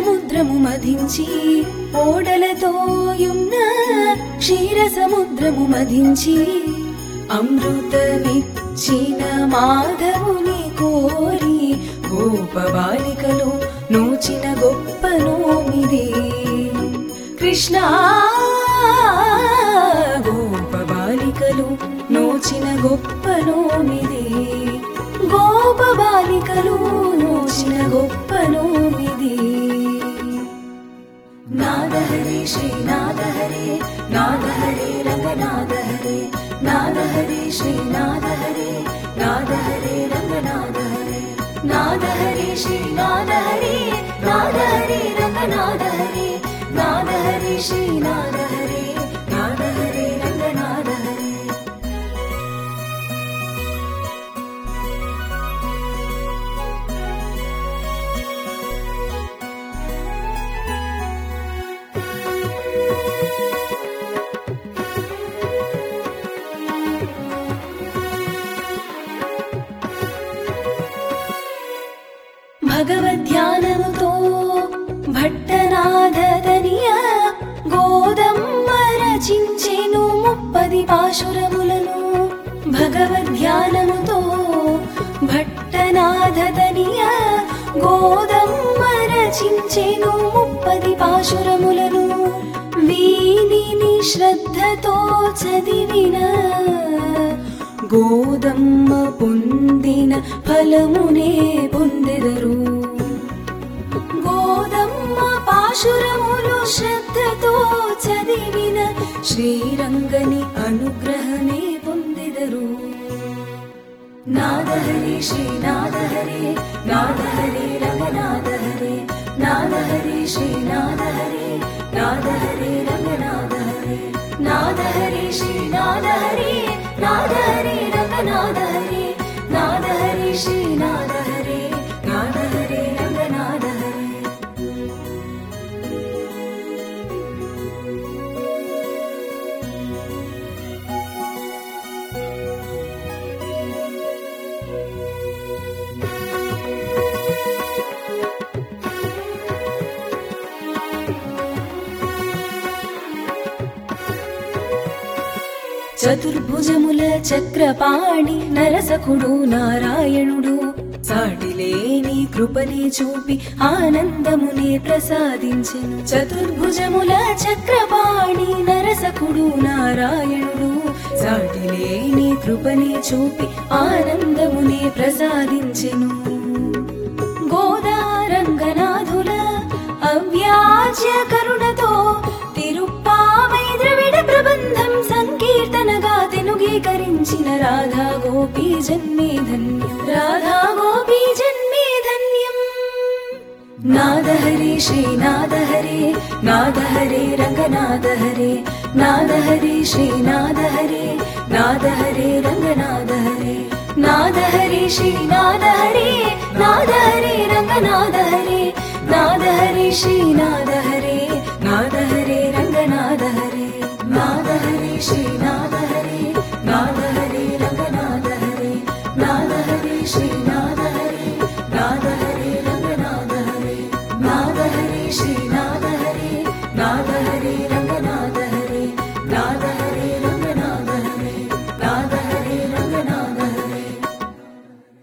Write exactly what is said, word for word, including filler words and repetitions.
సముద్రము మధించి ఓడలతో యున్న క్షీర సముద్రము మధించి అమృతమిచ్చిన మాధవుని కోరి గోపబాలికలు నోచిన గొప్ప నోమిది కృష్ణ గోపబాలికలు నోచిన గొప్ప నోమిది గోపబాలికలు నోచిన గొప్ప నోమిది నాద హరే శ్రీనాథ హరే నాద హరే రంగనాథ హరే నాద హరే శ్రీనాథ హరే నాద హరే రంగనాథ హరే నాద హరే శ్రీనాథ హరే నాద హరే రంగనాథ హరే నాద హరే శ్రీనాథ హరే నాద హరే రంగనాథ హరే భగవద్ధ్యానముతో భట్టనాథదనియ గోదమ్మ రచించెను ముప్పది పాశురములను భగవద్ధ్యానముతో భట్టనాథదనియ గోదమ్మ రచించెను ముప్పది పాశురములను వీనిని శ్రద్ధతో చదివిన గోదమ్మ పొందిన ఫలమునే పొందెదరు గోదమ్మ పాశురములు శ్రద్ధతో చదివిన శ్రీరంగని అనుగ్రహమే పొందెదరు నాద హరే శ్రీనాథ హరే నాద హరే రంగనాథ హరే నాద హరే శ్రీనాథ హరే నాద హరే రంగనాథ హరే నాద హరే శ్రీనాథ హరే నాద హరే రంగనాథ హరే నాద హరే శ్రీనాథ హరే నాద హరే రంగనాథ హరే చతుర్భుజముల చక్రపాణి నరసకుడు నారాయణుడు సాటిలేని కృపని చూపి ఆనందమునే ప్రసాదించెను చతుర్భుజముల చక్రపాణి నరసకుడు నారాయణుడు సాటిలేని కృపని చూపి ఆనందమునే ప్రసాదించెను గోదారంగనాథుల అవ్యాజ్య కరుణతో తిరుప్పావై ద్రవిడ ప్రబంధం సంకీర్తనగా తెనుగీకరించిన రాధా గోపీ జన్మే ధన్యం రాధా గోపీ జన్మే ధన్యం నాద హరే శ్రీనాథ హరే నాద హరే రంగనాథ హరే నాద హరే శ్రీనాథ హరే నాద హరే రంగనాథ హరే నాద హరే శ్రీనాథ హరే నాద హరే రంగనాథ హరే నాద హరే శ్రీనాథ హరే నాద హరే రంగనాథ హరే నాద హరే శ్రీనాథ హరే నాద హరే రంగనాథ హరే నాద హరే శ్రీనాథ హరే నాద హరే రంగనాథ హరే నాద హరే శ్రీ